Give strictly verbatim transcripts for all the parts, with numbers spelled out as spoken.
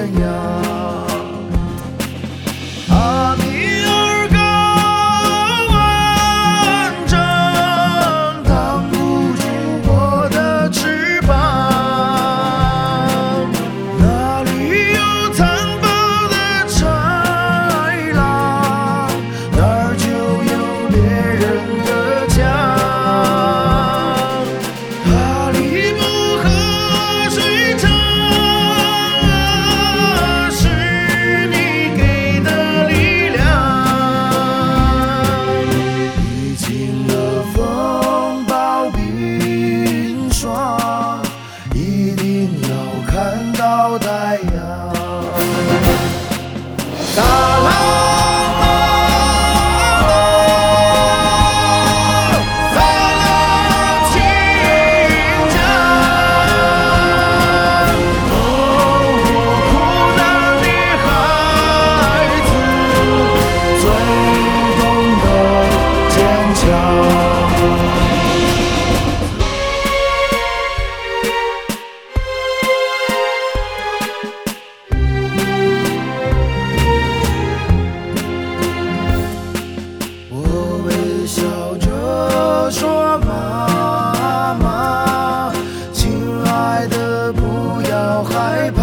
涯。啊，你儿高万丈，挡不住我的翅膀。哪里有残暴的豺狼，那儿就有猎人的家。哈利波河水长，是你给的力量。历经了风暴冰霜，一定要看到太阳。大浪漫浪，大浪倾家。哦，我苦难的孩子，最懂得坚强。我微笑着说：“妈妈，亲爱的，不要害怕。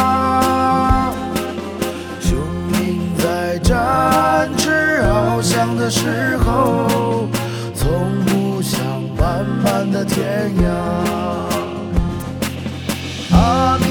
生命在展翅翱翔的时候，从不想漫漫的天涯。”啊。